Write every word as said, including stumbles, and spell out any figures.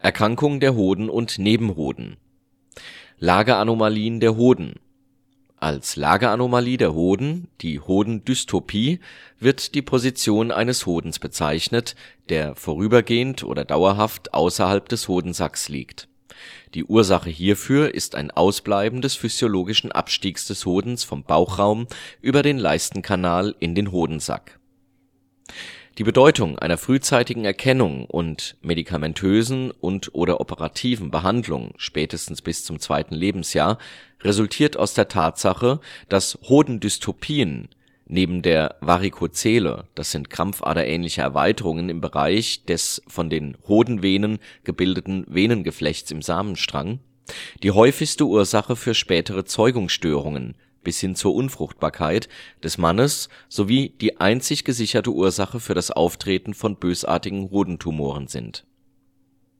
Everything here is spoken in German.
Erkrankungen der Hoden und Nebenhoden. Lageanomalien der Hoden. Als Lageanomalie der Hoden, die Hodendystopie, wird die Position eines Hodens bezeichnet, der vorübergehend oder dauerhaft außerhalb des Hodensacks liegt. Die Ursache hierfür ist ein Ausbleiben des physiologischen Abstiegs des Hodens vom Bauchraum über den Leistenkanal in den Hodensack. Die Bedeutung einer frühzeitigen Erkennung und medikamentösen und/oder operativen Behandlung spätestens bis zum zweiten Lebensjahr resultiert aus der Tatsache, dass Hodendystopien neben der Varikozele, das sind krampfaderähnliche Erweiterungen im Bereich des von den Hodenvenen gebildeten Venengeflechts im Samenstrang, die häufigste Ursache für spätere Zeugungsstörungen bis hin zur Unfruchtbarkeit des Mannes sowie die einzig gesicherte Ursache für das Auftreten von bösartigen Hodentumoren sind